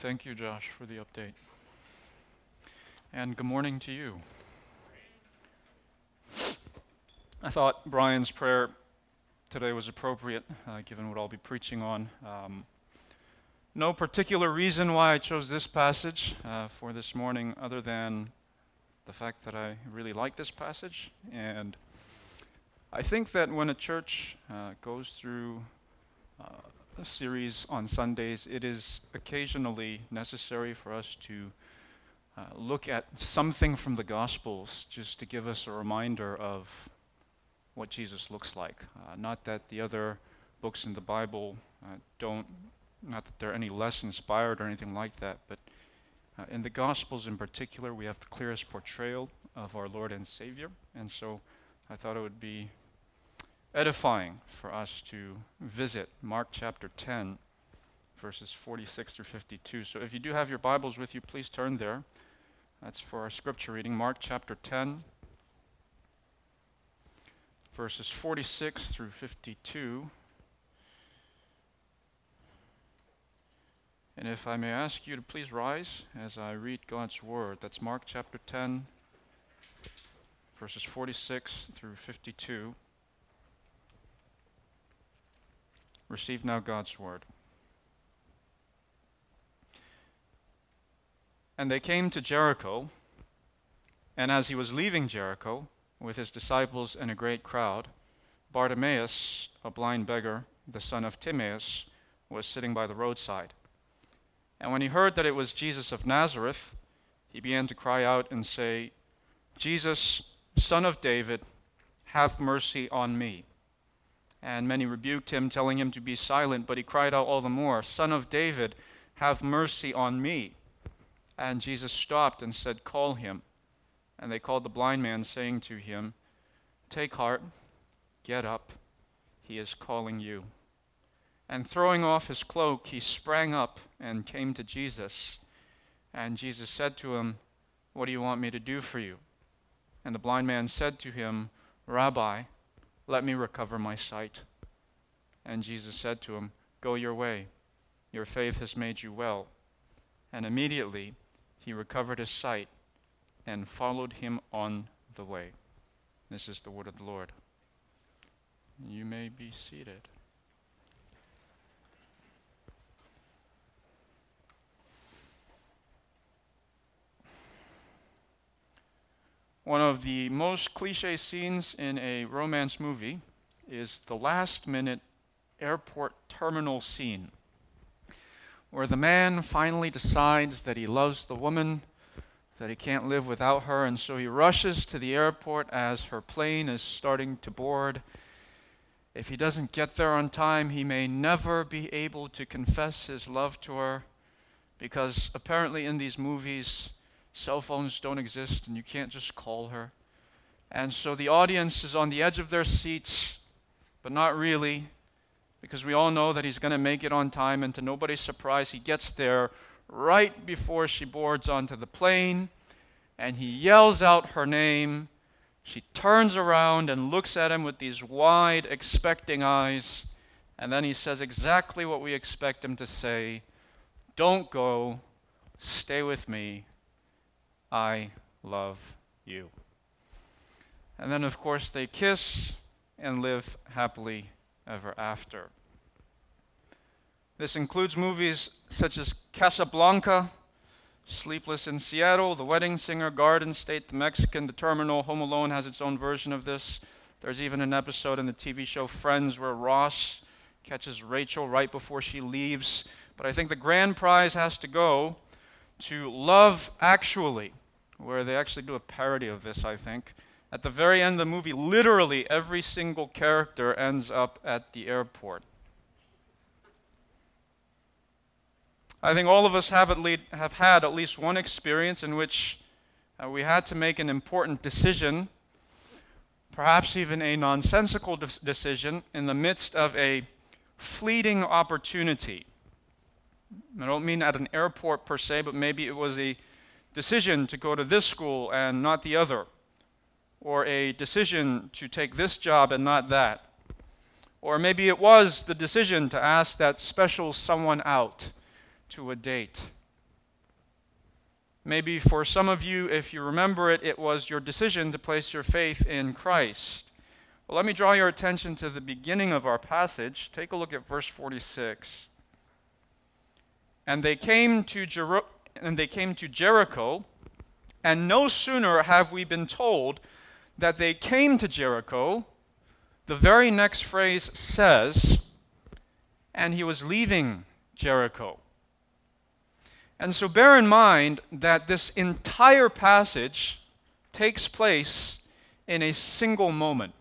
Thank you, Josh, for the update. And good morning to you. I thought Brian's prayer today was appropriate, given what I'll be preaching on. No particular reason why I chose this passage for this morning other than the fact that I really like this passage. And I think that when a church goes through a series on Sundays, it is occasionally necessary for us to look at something from the Gospels just to give us a reminder of what Jesus looks like. Not that the other books in the Bible not that they're any less inspired or anything like that, but in the Gospels in particular, we have the clearest portrayal of our Lord and Savior, and so I thought it would be edifying for us to visit Mark chapter 10, verses 46 through 52. So if you do have your Bibles with you, please turn there. That's for our scripture reading, Mark chapter 10, verses 46 through 52. And if I may ask you to please rise as I read God's word. That's Mark chapter 10, verses 46 through 52. Receive now God's word. And they came to Jericho, and as he was leaving Jericho with his disciples and a great crowd, Bartimaeus, a blind beggar, the son of Timaeus, was sitting by the roadside. And when he heard that it was Jesus of Nazareth, he began to cry out and say, "Jesus, Son of David, have mercy on me." And many rebuked him, telling him to be silent, but he cried out all the more, "Son of David, have mercy on me." And Jesus stopped and said, "Call him." And they called the blind man, saying to him, "Take heart, get up, he is calling you." And throwing off his cloak, he sprang up and came to Jesus. And Jesus said to him, "What do you want me to do for you?" And the blind man said to him, "Rabbi, let me recover my sight." And Jesus said to him, "Go your way, your faith has made you well." And immediately he recovered his sight and followed him on the way. This is the word of the Lord. You may be seated. One of the most cliche scenes in a romance movie is the last-minute airport terminal scene, where the man finally decides that he loves the woman, that he can't live without her, and so he rushes to the airport as her plane is starting to board. If he doesn't get there on time, he may never be able to confess his love to her, because apparently in these movies, cell phones don't exist and you can't just call her. And so the audience is on the edge of their seats, but not really, because we all know that he's going to make it on time, and to nobody's surprise, he gets there right before she boards onto the plane, and he yells out her name. She turns around and looks at him with these wide, expecting eyes, and then he says exactly what we expect him to say: "Don't go, stay with me. I love you." And then, of course, they kiss and live happily ever after. This includes movies such as Casablanca, Sleepless in Seattle, The Wedding Singer, Garden State, The Mexican, The Terminal. Home Alone has its own version of this. There's even an episode in the TV show Friends where Ross catches Rachel right before she leaves. But I think the grand prize has to go to Love Actually, where they actually do a parody of this, I think. At the very end of the movie, literally every single character ends up at the airport. I think all of us have had at least one experience in which we had to make an important decision, perhaps even a nonsensical decision, in the midst of a fleeting opportunity. I don't mean at an airport per se, but maybe it was a decision to go to this school and not the other, or a decision to take this job and not that, or maybe it was the decision to ask that special someone out to a date. Maybe for some of you, if you remember it, it was your decision to place your faith in Christ. Well, let me draw your attention to the beginning of our passage. Take a look at verse 46. And they came to Jericho, and no sooner have we been told that they came to Jericho, the very next phrase says, and he was leaving Jericho. And so bear in mind that this entire passage takes place in a single moment.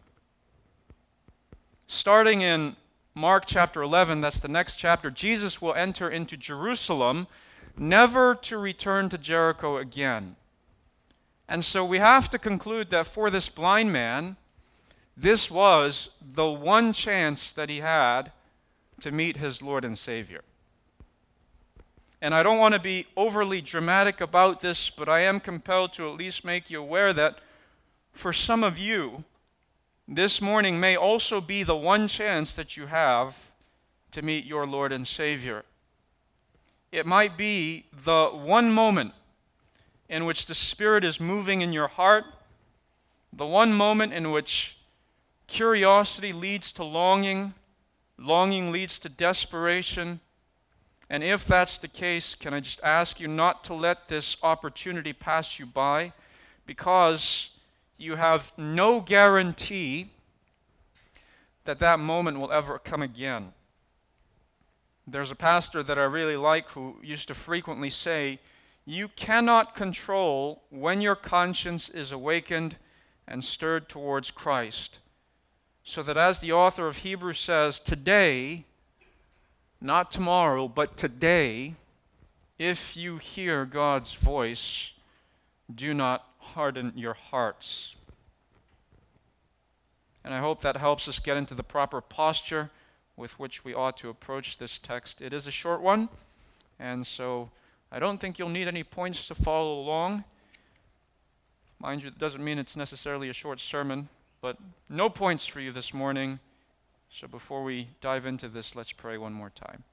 Starting in Mark chapter 11, that's the next chapter, Jesus will enter into Jerusalem, never to return to Jericho again. And so we have to conclude that for this blind man, this was the one chance that he had to meet his Lord and Savior. And I don't want to be overly dramatic about this, but I am compelled to at least make you aware that for some of you, this morning may also be the one chance that you have to meet your Lord and Savior. It might be the one moment in which the Spirit is moving in your heart, the one moment in which curiosity leads to longing, longing leads to desperation. And if that's the case, can I just ask you not to let this opportunity pass you by, because you have no guarantee that that moment will ever come again. There's a pastor that I really like who used to frequently say, you cannot control when your conscience is awakened and stirred towards Christ. So that as the author of Hebrews says, today, not tomorrow, but today, if you hear God's voice, do not harden your hearts. And I hope that helps us get into the proper posture with which we ought to approach this text. It is a short one, and so I don't think you'll need any points to follow along. Mind you, it doesn't mean it's necessarily a short sermon, but no points for you this morning. So before we dive into this, let's pray one more time.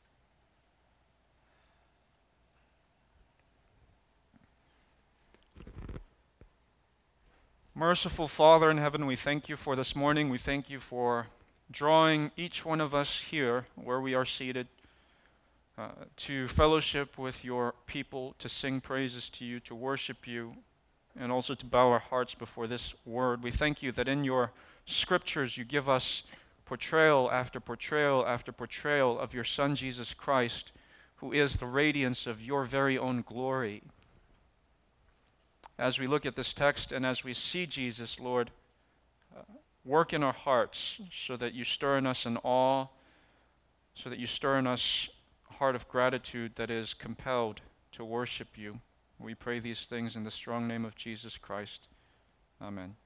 Merciful Father in heaven, we thank you for this morning. We thank you for drawing each one of us here where we are seated to fellowship with your people, to sing praises to you, to worship you, and also to bow our hearts before this word. We thank you that in your scriptures you give us portrayal after portrayal after portrayal of your Son, Jesus Christ, who is the radiance of your very own glory. As we look at this text and as we see Jesus, Lord, work in our hearts so that you stir in us an awe, so that you stir in us a heart of gratitude that is compelled to worship you. We pray these things in the strong name of Jesus Christ. Amen.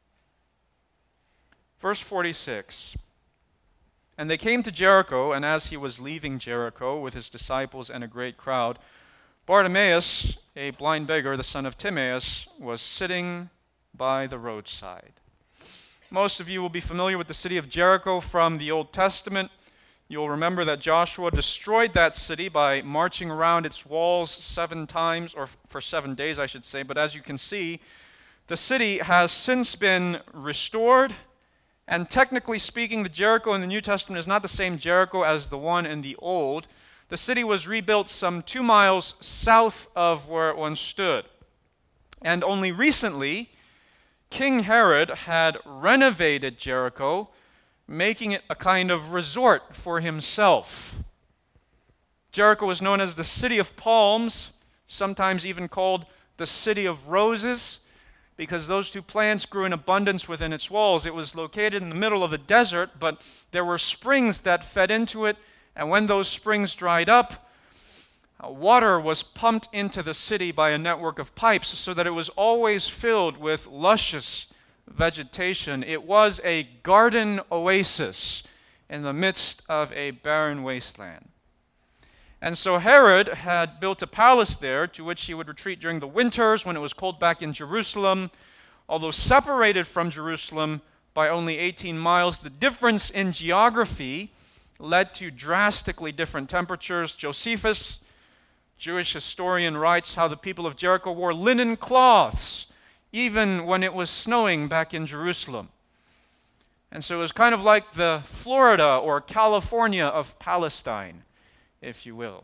Verse 46. And they came to Jericho, and as he was leaving Jericho with his disciples and a great crowd, Bartimaeus, a blind beggar, the son of Timaeus, was sitting by the roadside. Most of you will be familiar with the city of Jericho from the Old Testament. You'll remember that Joshua destroyed that city by marching around its walls 7 times, or for 7 days, I should say. But as you can see, the city has since been restored. And technically speaking, the Jericho in the New Testament is not the same Jericho as the one in the Old. The city was rebuilt some 2 miles south of where it once stood. And only recently, King Herod had renovated Jericho, making it a kind of resort for himself. Jericho was known as the City of Palms, sometimes even called the City of Roses, because those 2 plants grew in abundance within its walls. It was located in the middle of a desert, but there were springs that fed into it, and when those springs dried up, water was pumped into the city by a network of pipes so that it was always filled with luscious vegetation. It was a garden oasis in the midst of a barren wasteland. And so Herod had built a palace there to which he would retreat during the winters when it was cold back in Jerusalem. Although separated from Jerusalem by only 18 miles, the difference in geography led to drastically different temperatures. Josephus, Jewish historian writes how the people of Jericho wore linen cloths even when it was snowing back in Jerusalem. And so it was kind of like the Florida or California of Palestine, if you will.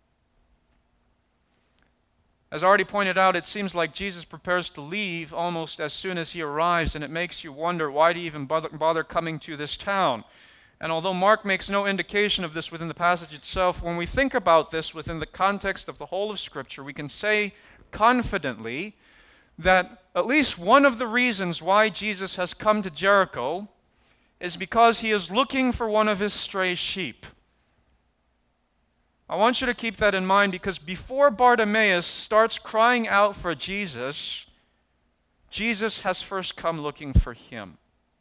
As already pointed out, it seems like Jesus prepares to leave almost as soon as he arrives, and it makes you wonder, why do you even bother coming to this town? And although Mark makes no indication of this within the passage itself, when we think about this within the context of the whole of Scripture, we can say confidently that at least one of the reasons why Jesus has come to Jericho is because he is looking for one of his stray sheep. I want you to keep that in mind, because before Bartimaeus starts crying out for Jesus, Jesus has first come looking for him.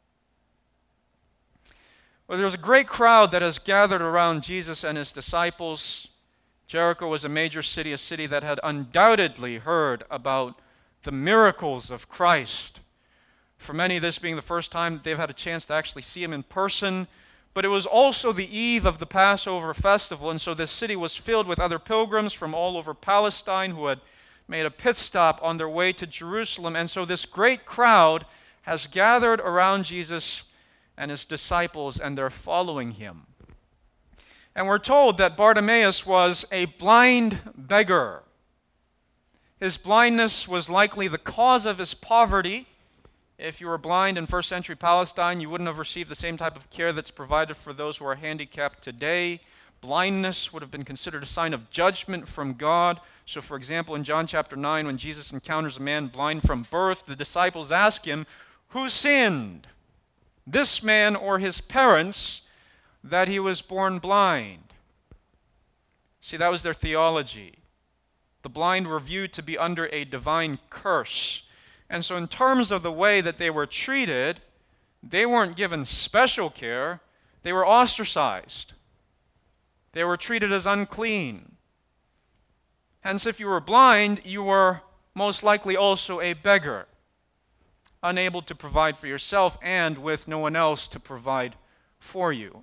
Well, there's a great crowd that has gathered around Jesus and his disciples. Jericho was a major city, a city that had undoubtedly heard about the miracles of Christ. For many, this being the first time that they've had a chance to actually see him in person. But it was also the eve of the Passover festival, and so this city was filled with other pilgrims from all over Palestine who had made a pit stop on their way to Jerusalem. And so this great crowd has gathered around Jesus and his disciples, and they're following him. And we're told that Bartimaeus was a blind beggar. His blindness was likely the cause of his poverty. If you were blind in first century Palestine, you wouldn't have received the same type of care that's provided for those who are handicapped today. Blindness would have been considered a sign of judgment from God. So, for example, in John chapter 9, when Jesus encounters a man blind from birth, the disciples ask him, "Who sinned, this man or his parents, that he was born blind?" See, that was their theology. The blind were viewed to be under a divine curse. And so in terms of the way that they were treated, they weren't given special care. They were ostracized. They were treated as unclean. Hence, if you were blind, you were most likely also a beggar, unable to provide for yourself and with no one else to provide for you.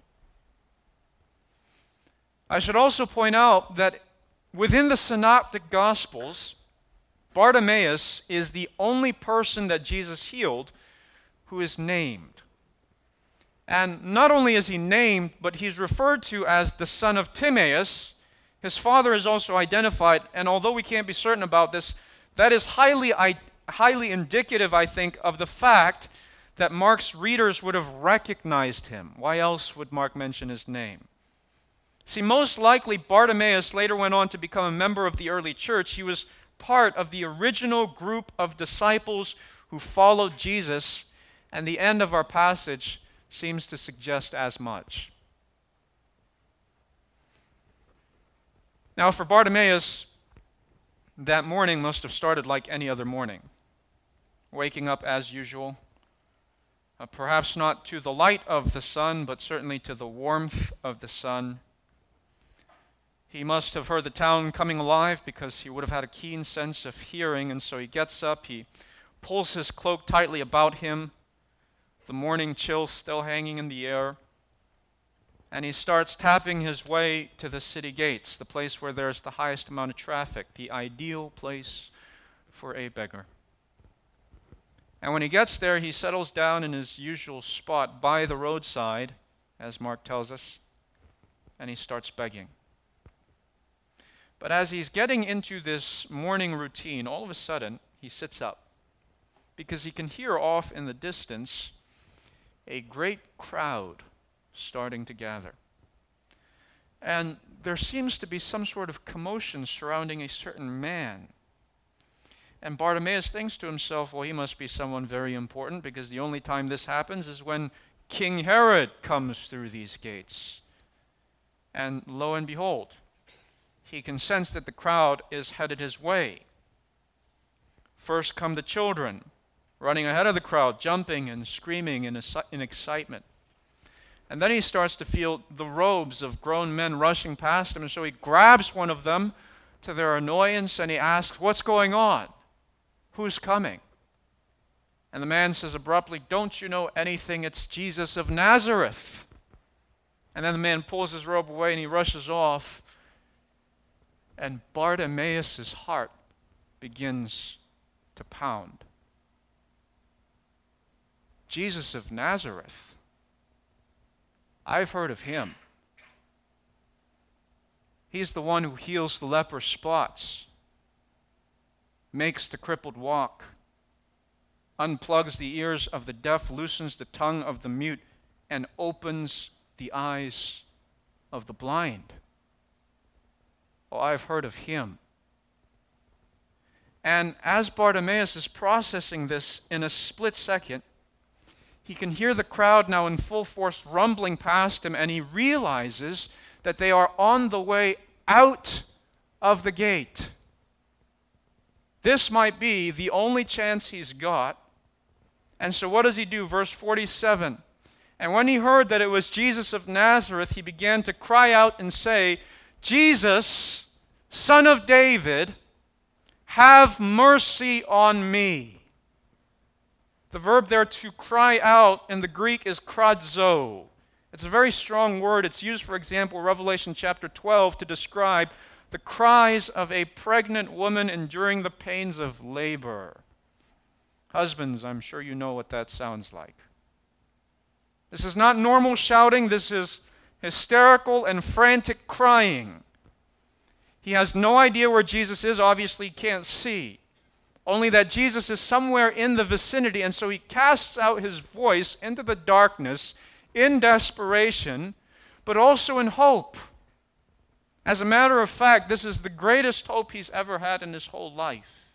I should also point out that within the Synoptic Gospels, Bartimaeus is the only person that Jesus healed who is named. And not only is he named, but he's referred to as the son of Timaeus. His father is also identified, and although we can't be certain about this, that is highly indicative, I think, of the fact that Mark's readers would have recognized him. Why else would Mark mention his name? See, most likely Bartimaeus later went on to become a member of the early church. He was part of the original group of disciples who followed Jesus, and the end of our passage seems to suggest as much. Now, for Bartimaeus, that morning must have started like any other morning, waking up as usual, perhaps not to the light of the sun, but certainly to the warmth of the sun. He must have heard the town coming alive, because he would have had a keen sense of hearing, and so he gets up, he pulls his cloak tightly about him, the morning chill still hanging in the air, and he starts tapping his way to the city gates, the place where there's the highest amount of traffic, the ideal place for a beggar. And when he gets there, he settles down in his usual spot by the roadside, as Mark tells us, and he starts begging. But as he's getting into this morning routine, all of a sudden, he sits up, because he can hear off in the distance a great crowd starting to gather. And there seems to be some sort of commotion surrounding a certain man. And Bartimaeus thinks to himself, well, he must be someone very important, because the only time this happens is when King Herod comes through these gates. And lo and behold, he can sense that the crowd is headed his way. First come the children, running ahead of the crowd, jumping and screaming in excitement. And then he starts to feel the robes of grown men rushing past him, and so he grabs one of them to their annoyance, and he asks, "What's going on? Who's coming?" And the man says abruptly, "Don't you know anything? It's Jesus of Nazareth." And then the man pulls his robe away and he rushes off. And Bartimaeus' heart begins to pound. Jesus of Nazareth. I've heard of him. He's the one who heals the leper spots, makes the crippled walk, unplugs the ears of the deaf, loosens the tongue of the mute, and opens the eyes of the blind. Oh, I've heard of him. And as Bartimaeus is processing this in a split second, he can hear the crowd now in full force rumbling past him, and he realizes that they are on the way out of the gate. This might be the only chance he's got. And so what does he do? Verse 47. And when he heard that it was Jesus of Nazareth, he began to cry out and say, Jesus, Son of David, have mercy on me. The verb there to cry out in the Greek is kradzo. It's a very strong word. It's used, for example, Revelation chapter 12 to describe the cries of a pregnant woman enduring the pains of labor. Husbands, I'm sure you know what that sounds like. This is not normal shouting. This is hysterical and frantic crying. He has no idea where Jesus is. Obviously, he can't see. Only that Jesus is somewhere in the vicinity, and so he casts out his voice into the darkness in desperation, but also in hope. As a matter of fact, this is the greatest hope he's ever had in his whole life.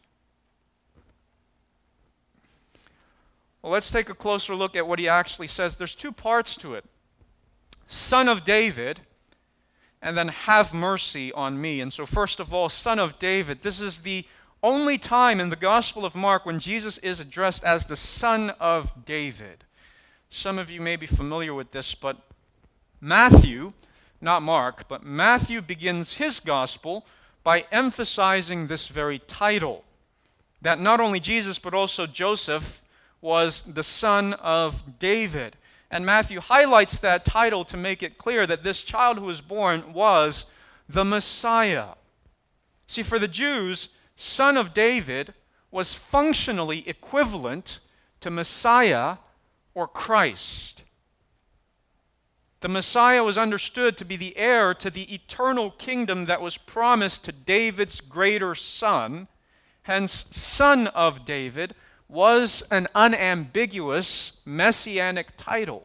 Well, let's take a closer look at what he actually says. There's two parts to it. Son of David, and then have mercy on me. And so first of all, Son of David, this is the only time in the Gospel of Mark when Jesus is addressed as the Son of David. Some of you may be familiar with this, but Matthew, not Mark, but Matthew begins his Gospel by emphasizing this very title, that not only Jesus but also Joseph was the son of David. And Matthew highlights that title to make it clear that this child who was born was the Messiah. See, for the Jews, Son of David was functionally equivalent to Messiah or Christ. The Messiah was understood to be the heir to the eternal kingdom that was promised to David's greater son. Hence, Son of David was an unambiguous messianic title.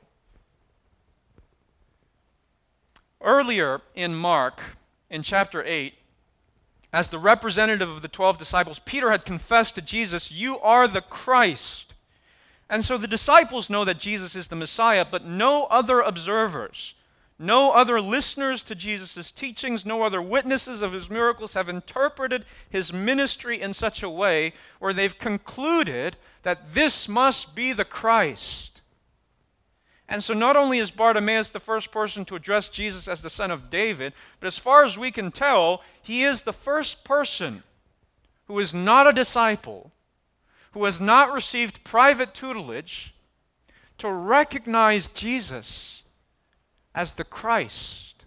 Earlier in Mark, in chapter 8, as the representative of the 12 disciples, Peter had confessed to Jesus, "You are the Christ." And so the disciples know that Jesus is the Messiah, but no other observers, no other listeners to Jesus' teachings, no other witnesses of his miracles have interpreted his ministry in such a way where they've concluded that this must be the Christ. And so not only is Bartimaeus the first person to address Jesus as the Son of David, but as far as we can tell, he is the first person who is not a disciple, who has not received private tutelage, to recognize Jesus as the Christ.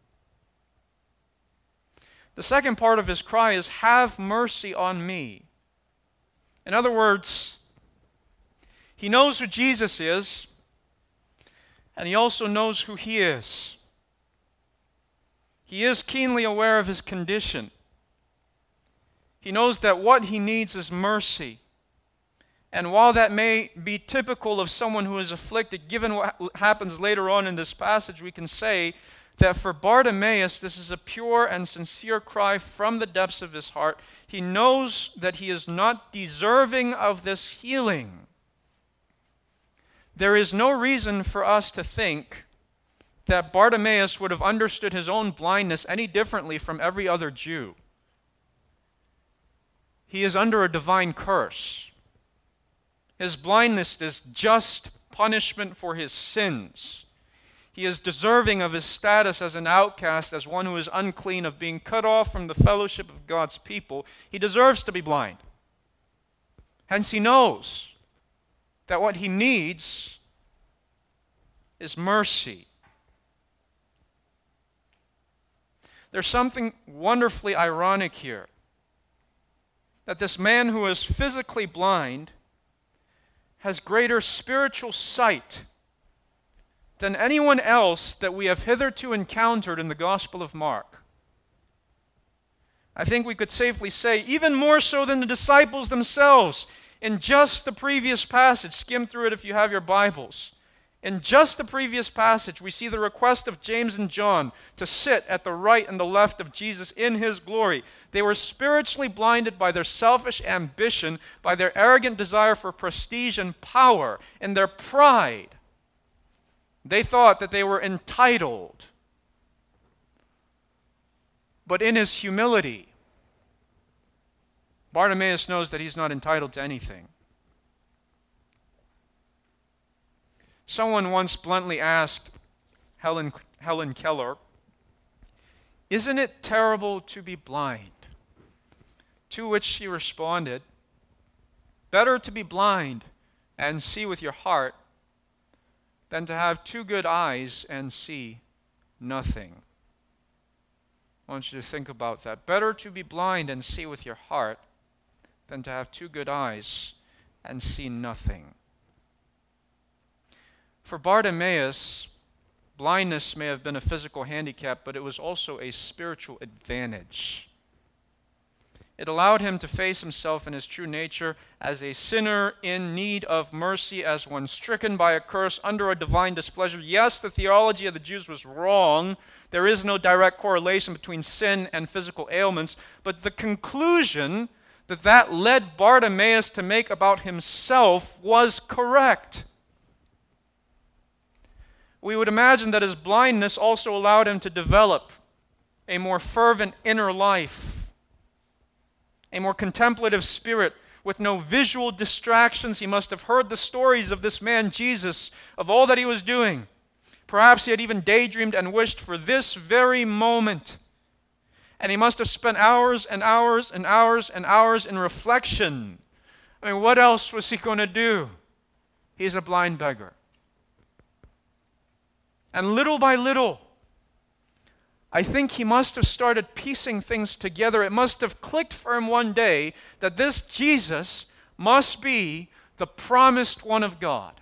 The second part of his cry is, "Have mercy on me." In other words, he knows who Jesus is, and he also knows who he is. He is keenly aware of his condition. He knows that what he needs is mercy. And while that may be typical of someone who is afflicted, given what happens later on in this passage, we can say that for Bartimaeus, this is a pure and sincere cry from the depths of his heart. He knows that he is not deserving of this healing. There is no reason for us to think that Bartimaeus would have understood his own blindness any differently from every other Jew. He is under a divine curse. His blindness is just punishment for his sins. He is deserving of his status as an outcast, as one who is unclean, of being cut off from the fellowship of God's people. He deserves to be blind. Hence he knows that what he needs is mercy. there's something wonderfully ironic here. That this man who is physically blind has greater spiritual sight than anyone else that we have hitherto encountered in the Gospel of Mark. I think we could safely say, even more so than the disciples themselves. In just the previous passage, skim through it if you have your Bibles. In just the previous passage, we see the request of James and John to sit at the right and the left of Jesus in his glory. They were spiritually blinded by their selfish ambition, by their arrogant desire for prestige and power, and their pride. They thought that they were entitled. But in his humility, Bartimaeus knows that he's not entitled to anything. Someone once bluntly asked Helen Keller, "Isn't it terrible to be blind?" To which she responded, "Better to be blind and see with your heart than to have two good eyes and see nothing." I want you to think about that. Better to be blind and see with your heart than to have two good eyes and see nothing. For Bartimaeus, blindness may have been a physical handicap, but it was also a spiritual advantage. It allowed him to face himself in his true nature as a sinner in need of mercy, as one stricken by a curse under a divine displeasure. Yes, the theology of the Jews was wrong. There is no direct correlation between sin and physical ailments, but the conclusion that led Bartimaeus to make about himself was correct. We would imagine that his blindness also allowed him to develop a more fervent inner life, a more contemplative spirit with no visual distractions. He must have heard the stories of this man Jesus, of all that he was doing. Perhaps he had even daydreamed and wished for this very moment. And he must have spent hours and hours and hours and hours in reflection. I mean, what else was he going to do? He's a blind beggar. And little by little, I think he must have started piecing things together. It must have clicked for him one day that this Jesus must be the promised one of God.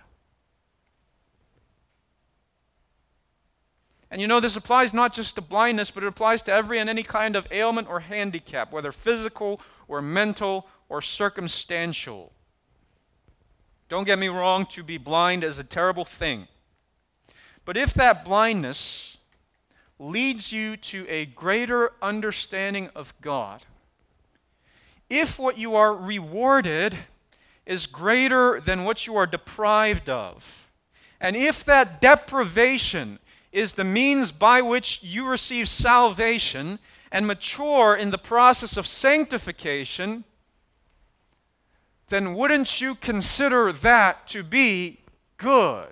And you know, this applies not just to blindness, but it applies to every and any kind of ailment or handicap, whether physical or mental or circumstantial. Don't get me wrong, to be blind is a terrible thing. But if that blindness leads you to a greater understanding of God, if what you are rewarded is greater than what you are deprived of, and if that deprivation is the means by which you receive salvation and mature in the process of sanctification, then wouldn't you consider that to be good?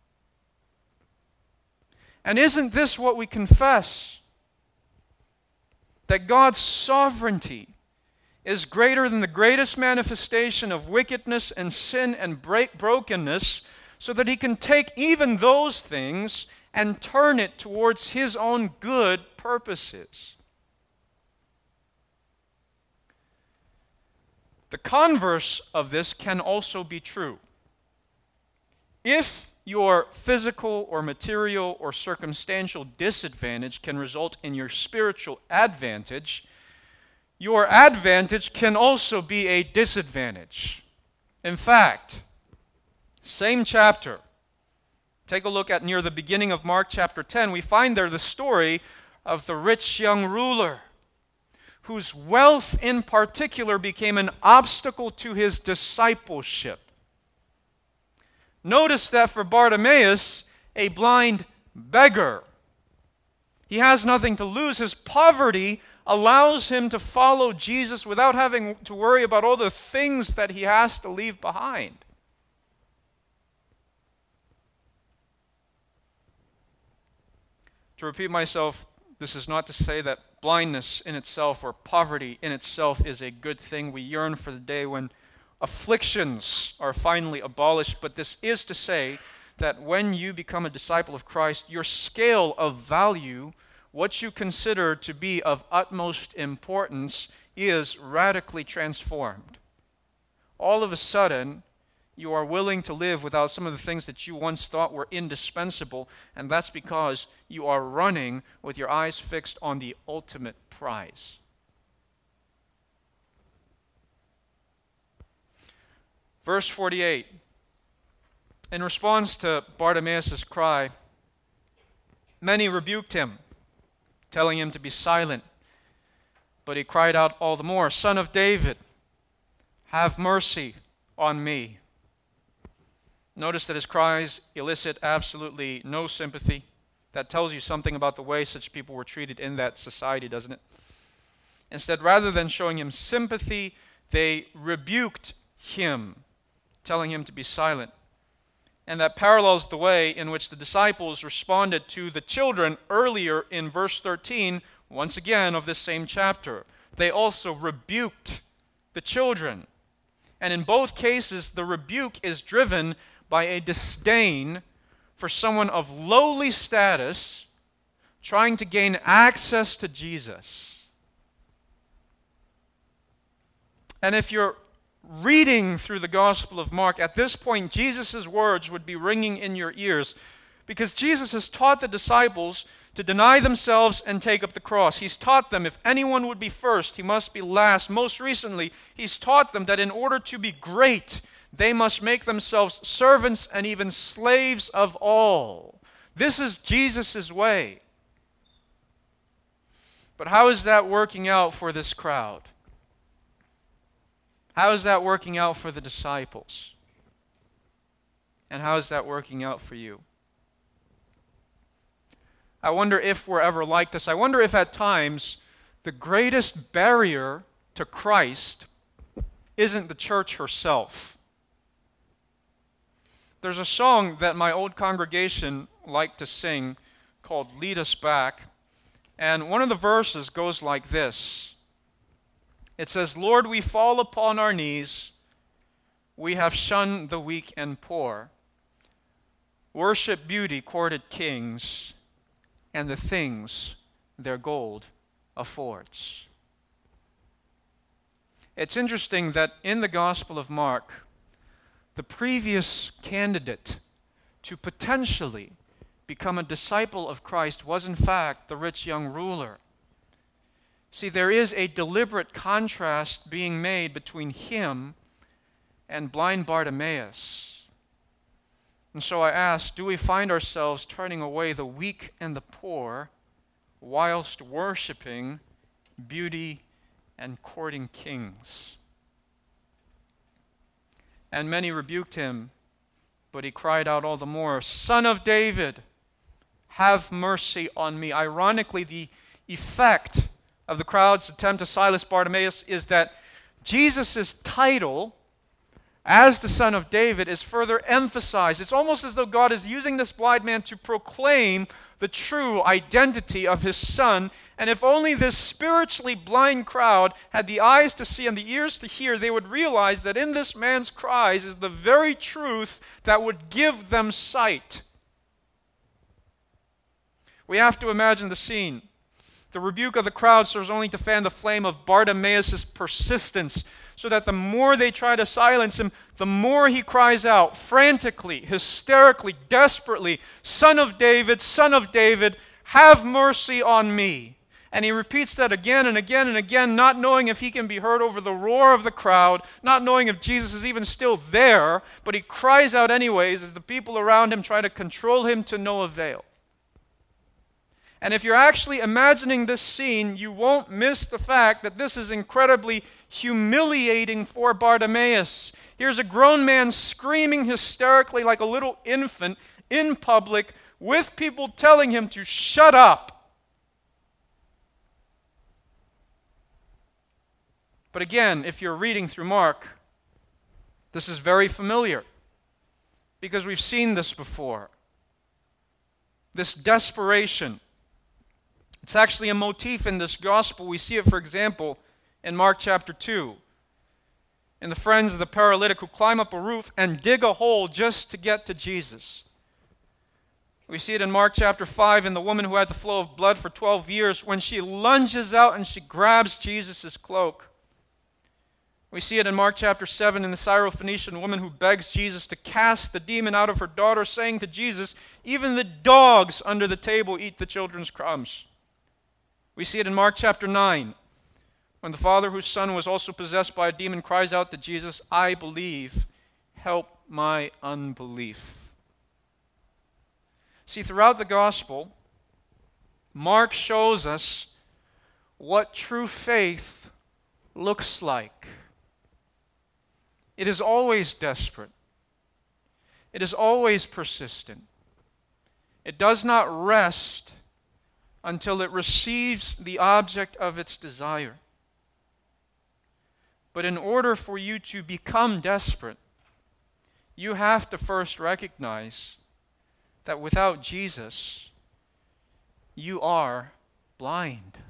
And isn't this what we confess? That God's sovereignty is greater than the greatest manifestation of wickedness and sin and brokenness, so that he can take even those things and turn it towards his own good purposes. The converse of this can also be true. If your physical or material or circumstantial disadvantage can result in your spiritual advantage, your advantage can also be a disadvantage. In fact, same chapter. Take a look at near the beginning of Mark chapter 10. We find there the story of the rich young ruler, whose wealth in particular became an obstacle to his discipleship. Notice that for Bartimaeus, a blind beggar, he has nothing to lose. His poverty allows him to follow Jesus without having to worry about all the things that he has to leave behind. To repeat myself, this is not to say that blindness in itself or poverty in itself is a good thing. We yearn for the day when afflictions are finally abolished, but this is to say that when you become a disciple of Christ, your scale of value what you consider to be of utmost importance is radically transformed. All of a sudden, you are willing to live without some of the things that you once thought were indispensable, and that's because you are running with your eyes fixed on the ultimate prize. Verse 48. In response to Bartimaeus' cry, many rebuked him, telling him to be silent. But he cried out all the more, "Son of David, have mercy on me." Notice that his cries elicit absolutely no sympathy. That tells you something about the way such people were treated in that society, doesn't it? Instead, rather than showing him sympathy, they rebuked him, telling him to be silent. And that parallels the way in which the disciples responded to the children earlier in verse 13, once again of this same chapter. They also rebuked the children. And in both cases, the rebuke is driven by a disdain for someone of lowly status trying to gain access to Jesus. And if you're reading through the Gospel of Mark, at this point, Jesus' words would be ringing in your ears because Jesus has taught the disciples to deny themselves and take up the cross. He's taught them if anyone would be first, he must be last. Most recently, he's taught them that in order to be great, they must make themselves servants and even slaves of all. This is Jesus' way. But how is that working out for this crowd? How is that working out for the disciples? And how is that working out for you? I wonder if we're ever like this. I wonder if at times the greatest barrier to Christ isn't the church herself. There's a song that my old congregation liked to sing called "Lead Us Back." And one of the verses goes like this. It says, "Lord, we fall upon our knees. We have shunned the weak and poor. Worship beauty courted kings and the things their gold affords." It's interesting that in the Gospel of Mark, the previous candidate to potentially become a disciple of Christ was in fact the rich young ruler. See, there is a deliberate contrast being made between him and blind Bartimaeus. And so I ask, do we find ourselves turning away the weak and the poor whilst worshiping beauty and courting kings? And many rebuked him, but he cried out all the more, "Son of David, have mercy on me." Ironically, the effect of the crowd's attempt to silence Bartimaeus is that Jesus' title as the Son of David is further emphasized. It's almost as though God is using this blind man to proclaim the true identity of his Son. And if only this spiritually blind crowd had the eyes to see and the ears to hear, they would realize that in this man's cries is the very truth that would give them sight. We have to imagine the scene. The rebuke of the crowd serves only to fan the flame of Bartimaeus' persistence, so that the more they try to silence him, the more he cries out, frantically, hysterically, desperately, "Son of David, have mercy on me." And he repeats that again and again and again, not knowing if he can be heard over the roar of the crowd, not knowing if Jesus is even still there, but he cries out anyways as the people around him try to control him to no avail. And if you're actually imagining this scene, you won't miss the fact that this is incredibly humiliating for Bartimaeus. Here's a grown man screaming hysterically like a little infant in public with people telling him to shut up. But again, if you're reading through Mark, this is very familiar because we've seen this before. This desperation. It's actually a motif in this gospel. We see it, for example, in Mark chapter 2. In the friends of the paralytic who climb up a roof and dig a hole just to get to Jesus. We see it in Mark chapter 5 in the woman who had the flow of blood for 12 years when she lunges out and she grabs Jesus' cloak. We see it in Mark chapter 7 in the Syrophoenician woman who begs Jesus to cast the demon out of her daughter, saying to Jesus, "Even the dogs under the table eat the children's crumbs." We see it in Mark chapter 9 when the father whose son was also possessed by a demon cries out to Jesus, "I believe, help my unbelief." See, throughout the gospel, Mark shows us what true faith looks like. It is always desperate. It is always persistent. It does not rest until it receives the object of its desire. But in order for you to become desperate, you have to first recognize that without Jesus, you are blind.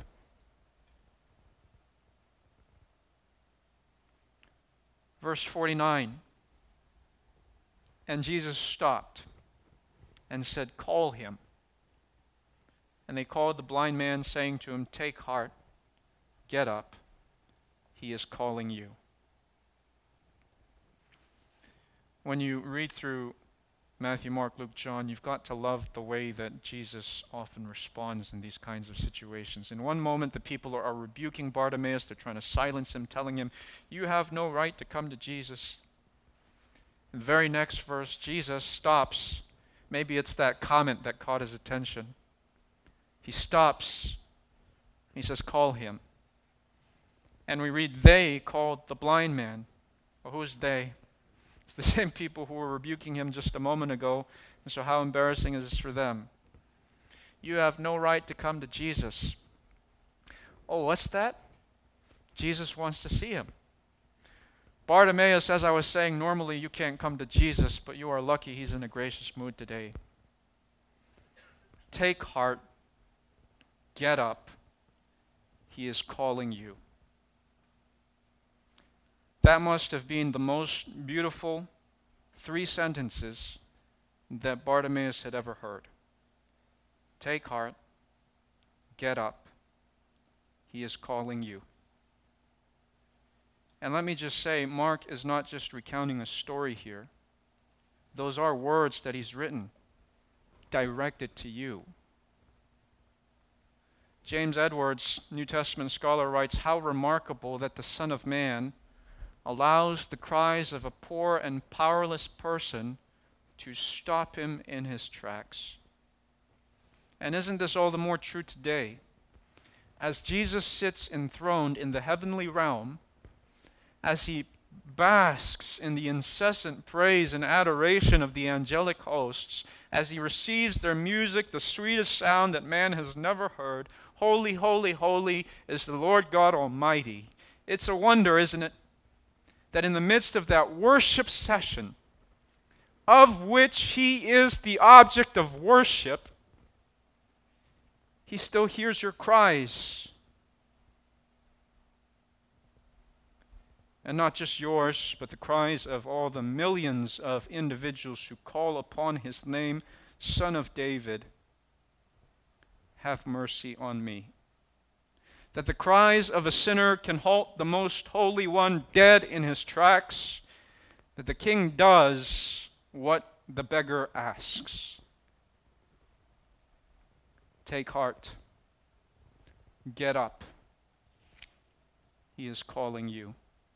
Verse 49, and Jesus stopped and said, "Call him." And they called the blind man, saying to him, "Take heart, get up, he is calling you." When you read through Matthew, Mark, Luke, John, you've got to love the way that Jesus often responds in these kinds of situations. In one moment, the people are rebuking Bartimaeus. They're trying to silence him, telling him, "You have no right to come to Jesus." In the very next verse, Jesus stops. Maybe it's that comment that caught his attention. He stops. He says, "Call him." And we read, they called the blind man. Well, who's they? It's the same people who were rebuking him just a moment ago, and so how embarrassing is this for them? You have no right to come to Jesus. Oh, what's that? Jesus wants to see him. Bartimaeus, as I was saying, normally you can't come to Jesus, but you are lucky he's in a gracious mood today. Take heart, get up, he is calling you. That must have been the most beautiful 3 sentences that Bartimaeus had ever heard. Take heart, get up, he is calling you. And let me just say, Mark is not just recounting a story here. Those are words that he's written, directed to you. James Edwards, New Testament scholar, writes, "How remarkable that the Son of Man allows the cries of a poor and powerless person to stop him in his tracks." And isn't this all the more true today? As Jesus sits enthroned in the heavenly realm, as he basks in the incessant praise and adoration of the angelic hosts, as he receives their music, the sweetest sound that man has never heard, "Holy, holy, holy is the Lord God Almighty." It's a wonder, isn't it, that in the midst of that worship session, of which he is the object of worship, he still hears your cries. And not just yours, but the cries of all the millions of individuals who call upon his name, "Son of David, have mercy on me." That the cries of a sinner can halt the most holy one dead in his tracks, that the king does what the beggar asks. Take heart. Get up. He is calling you.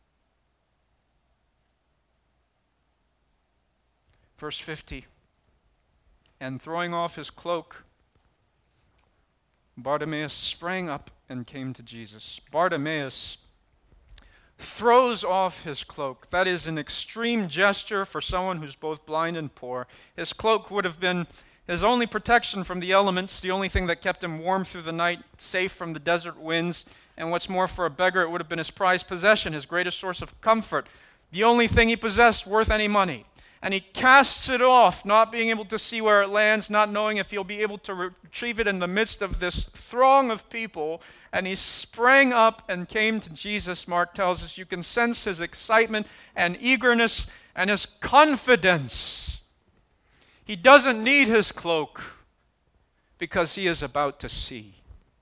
Verse 50, and throwing off his cloak, Bartimaeus sprang up and came to Jesus. Bartimaeus throws off his cloak. That is an extreme gesture for someone who's both blind and poor. His cloak would have been his only protection from the elements, the only thing that kept him warm through the night, safe from the desert winds. And what's more, for a beggar, it would have been his prized possession, his greatest source of comfort, the only thing he possessed worth any money. And he casts it off, not being able to see where it lands, not knowing if he'll be able to retrieve it in the midst of this throng of people. And he sprang up and came to Jesus, Mark tells us. You can sense his excitement and eagerness and his confidence. He doesn't need his cloak because he is about to see.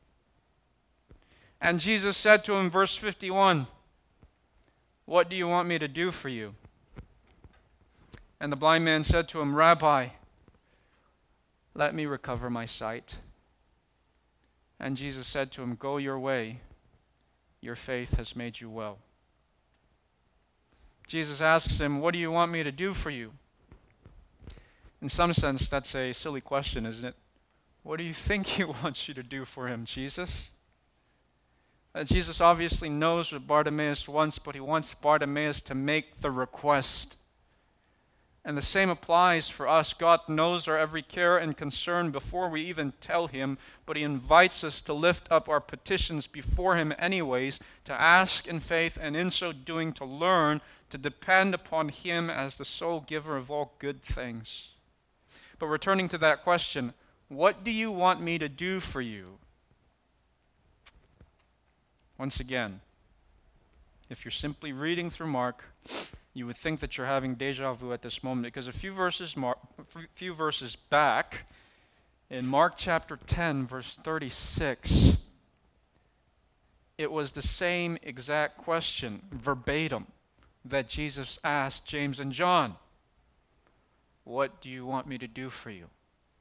And Jesus said to him, verse 51, "What do you want me to do for you?" And the blind man said to him, "Rabbi, let me recover my sight." And Jesus said to him, "Go your way. Your faith has made you well." Jesus asks him, "What do you want me to do for you?" In some sense, that's a silly question, isn't it? What do you think he wants you to do for him, Jesus? Jesus obviously knows what Bartimaeus wants, but he wants Bartimaeus to make the request. And the same applies for us. God knows our every care and concern before we even tell him, but he invites us to lift up our petitions before him anyways, to ask in faith, and in so doing to learn to depend upon him as the sole giver of all good things. But returning to that question, what do you want me to do for you? Once again, if you're simply reading through Mark, you would think that you're having deja vu at this moment, because a few verses back, in Mark chapter 10, verse 36, it was the same exact question, verbatim, that Jesus asked James and John. What do you want me to do for you?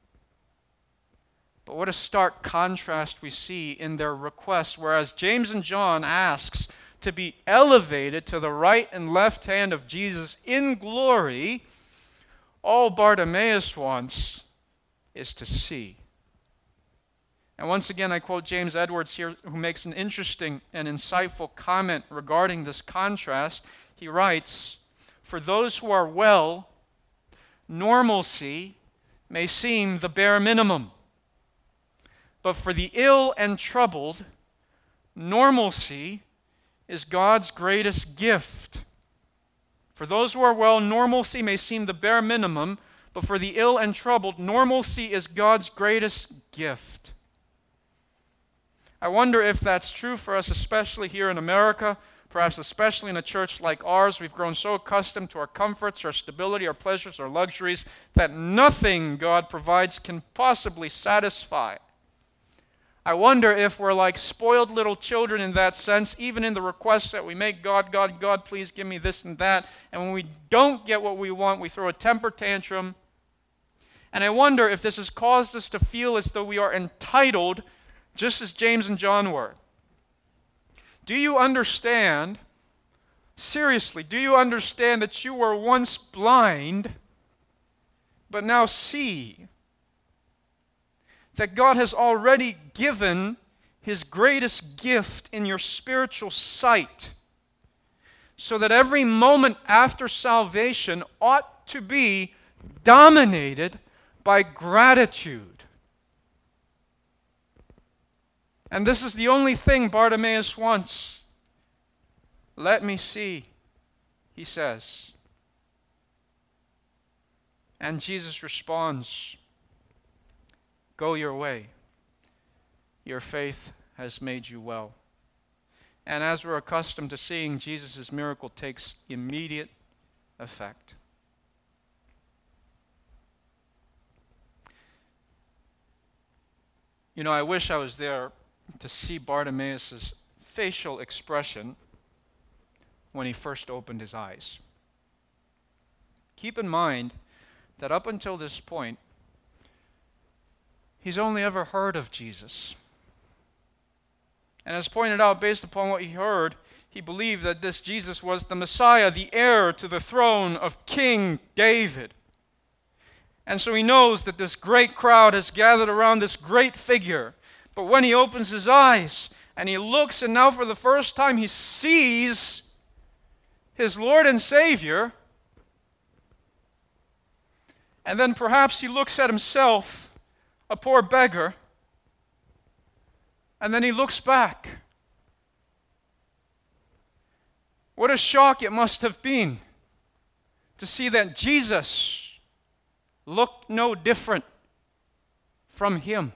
But what a stark contrast we see in their request. Whereas James and John asks to be elevated to the right and left hand of Jesus in glory, all Bartimaeus wants is to see. And once again, I quote James Edwards here, who makes an interesting and insightful comment regarding this contrast. He writes, "For those who are well, normalcy may seem the bare minimum. But for the ill and troubled, normalcy is God's greatest gift." For those who are well, normalcy may seem the bare minimum, but for the ill and troubled, normalcy is God's greatest gift. I wonder if that's true for us, especially here in America, perhaps especially in a church like ours. We've grown so accustomed to our comforts, our stability, our pleasures, our luxuries, that nothing God provides can possibly satisfy. I wonder if we're like spoiled little children in that sense, even in the requests that we make, God, God, God, please give me this and that. And when we don't get what we want, we throw a temper tantrum. And I wonder if this has caused us to feel as though we are entitled, just as James and John were. Do you understand, seriously, do you understand that you were once blind, but now see? That God has already given his greatest gift in your spiritual sight, so that every moment after salvation ought to be dominated by gratitude. And this is the only thing Bartimaeus wants. "Let me see," he says. And Jesus responds, "Go your way. Your faith has made you well." And as we're accustomed to seeing, Jesus' miracle takes immediate effect. You know, I wish I was there to see Bartimaeus' facial expression when he first opened his eyes. Keep in mind that up until this point, he's only ever heard of Jesus. And as pointed out, based upon what he heard, he believed that this Jesus was the Messiah, the heir to the throne of King David. And so he knows that this great crowd has gathered around this great figure. But when he opens his eyes and he looks, and now for the first time he sees his Lord and Savior, and then perhaps he looks at himself, a poor beggar, and then he looks back. What a shock it must have been to see that Jesus looked no different from him.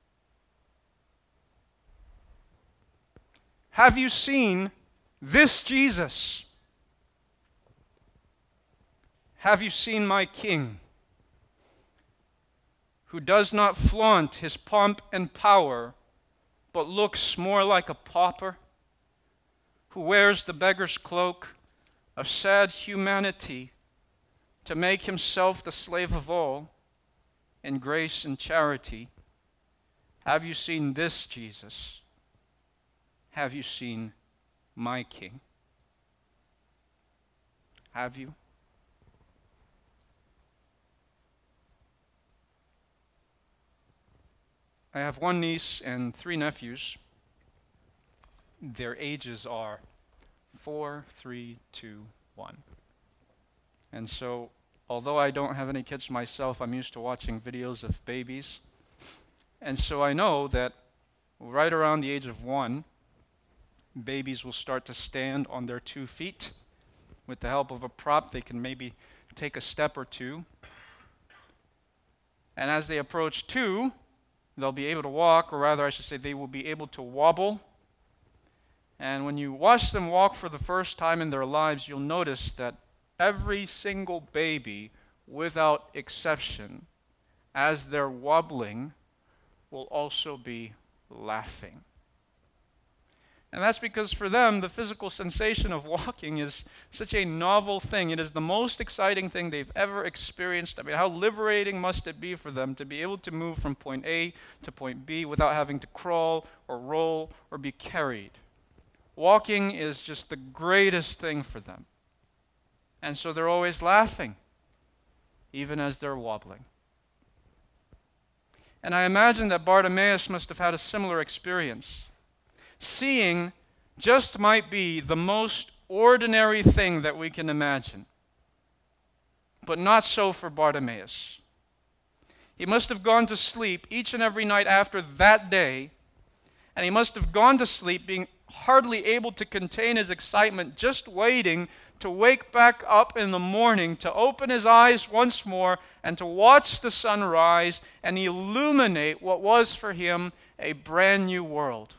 Have you seen this Jesus? Have you seen my King? who does not flaunt his pomp and power, but looks more like a pauper, who wears the beggar's cloak of sad humanity to make himself the slave of all in grace and charity. Have you seen this Jesus? Have you seen my King? Have you? I have one niece and 3 nephews. Their ages are 4, 3, 2, 1. And so, although I don't have any kids myself, I'm used to watching videos of babies. And so I know that right around the age of 1, babies will start to stand on their 2 feet. With the help of a prop, they can maybe take a step or 2. And as they approach 2, they'll be able to walk, or rather I should say they will be able to wobble. And when you watch them walk for the first time in their lives, you'll notice that every single baby, without exception, as they're wobbling, will also be laughing. And that's because for them, the physical sensation of walking is such a novel thing. It is the most exciting thing they've ever experienced. I mean, how liberating must it be for them to be able to move from point A to point B without having to crawl or roll or be carried. Walking is just the greatest thing for them. And so they're always laughing, even as they're wobbling. And I imagine that Bartimaeus must have had a similar experience. Seeing just might be the most ordinary thing that we can imagine. But not so for Bartimaeus. He must have gone to sleep each and every night after that day, and he must have gone to sleep being hardly able to contain his excitement, just waiting to wake back up in the morning, to open his eyes once more, and to watch the sun rise and illuminate what was for him a brand new world.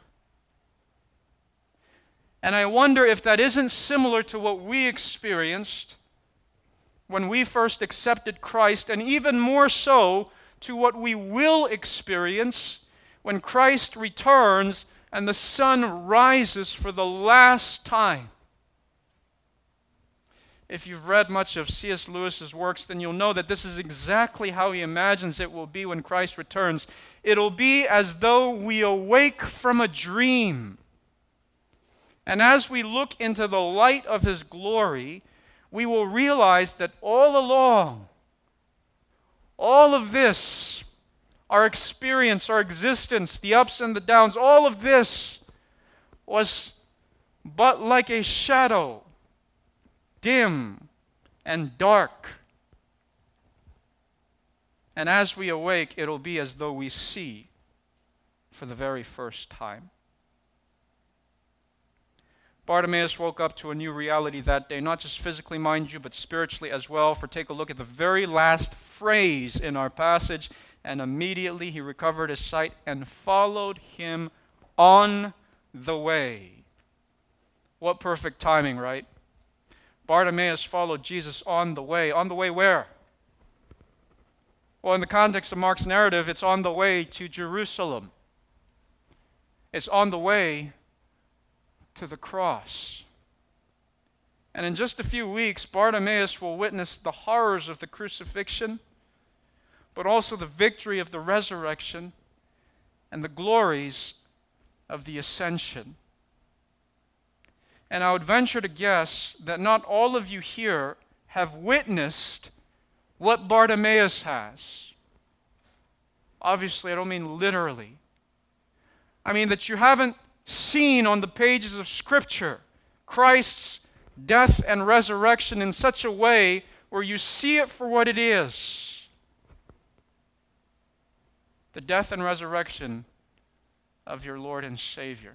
And I wonder if that isn't similar to what we experienced when we first accepted Christ, and even more so to what we will experience when Christ returns and the sun rises for the last time. If you've read much of C.S. Lewis's works, then you'll know that this is exactly how he imagines it will be when Christ returns. It'll be as though we awake from a dream. And as we look into the light of his glory, we will realize that all along, all of this, our experience, our existence, the ups and the downs, all of this was but like a shadow, dim and dark. And as we awake, it'll be as though we see for the very first time. Bartimaeus woke up to a new reality that day, not just physically, mind you, but spiritually as well. For take a look at the very last phrase in our passage. And immediately he recovered his sight and followed him on the way. What perfect timing, right? Bartimaeus followed Jesus on the way. On the way where? Well, in the context of Mark's narrative, it's on the way to Jerusalem. It's on the way to the cross. And in just a few weeks, Bartimaeus will witness the horrors of the crucifixion, but also the victory of the resurrection and the glories of the ascension. And I would venture to guess that not all of you here have witnessed what Bartimaeus has. Obviously, I don't mean literally. I mean that you haven't seen on the pages of Scripture Christ's death and resurrection in such a way where you see it for what it is. The death and resurrection of your Lord and Savior.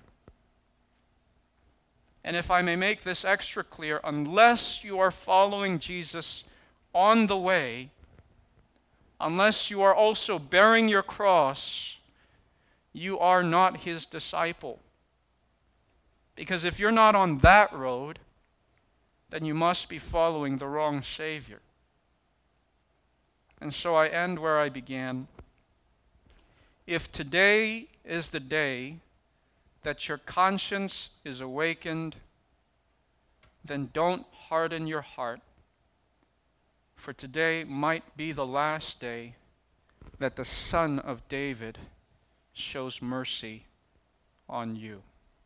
And if I may make this extra clear, unless you are following Jesus on the way, unless you are also bearing your cross, you are not his disciple. Because if you're not on that road, then you must be following the wrong Savior. And so I end where I began. If today is the day that your conscience is awakened, then don't harden your heart, for today might be the last day that the Son of David shows mercy on you.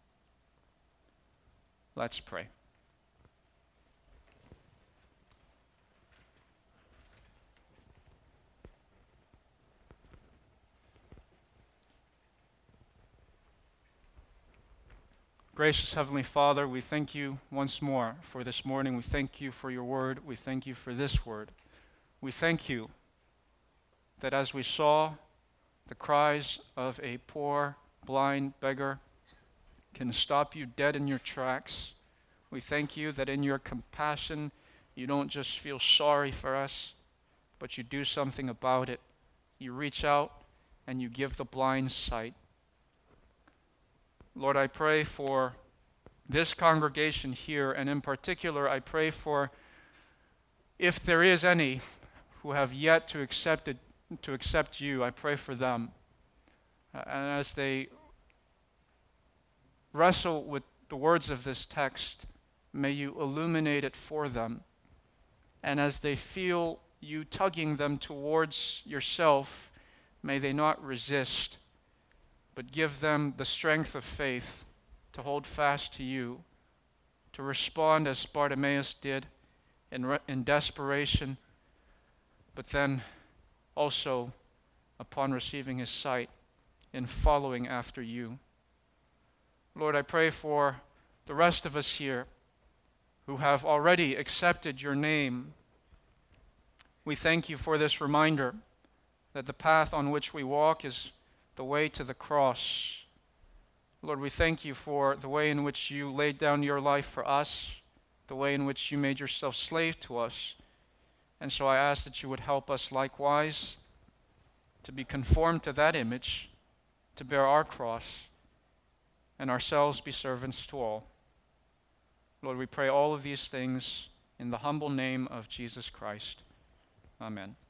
Let's pray. Gracious Heavenly Father, we thank you once more for this morning. We thank you for your word. We thank you for this word. We thank you that as we saw the cries of a poor, blind beggar can stop you dead in your tracks, we thank you that in your compassion you don't just feel sorry for us, but you do something about it. You reach out and you give the blind sight. Lord, I pray for this congregation here, and in particular, I pray for, if there is any who have yet to accept you, I pray for them. And as they wrestle with the words of this text, may you illuminate it for them. And as they feel you tugging them towards yourself, may they not resist, but give them the strength of faith to hold fast to you, to respond as Bartimaeus did in desperation, but then also, upon receiving his sight, in following after you. Lord, I pray for the rest of us here who have already accepted your name. We thank you for this reminder that the path on which we walk is the way to the cross. Lord, we thank you for the way in which you laid down your life for us, the way in which you made yourself slave to us. And so I ask that you would help us likewise to be conformed to that image, to bear our cross, and ourselves be servants to all. Lord, we pray all of these things in the humble name of Jesus Christ. Amen.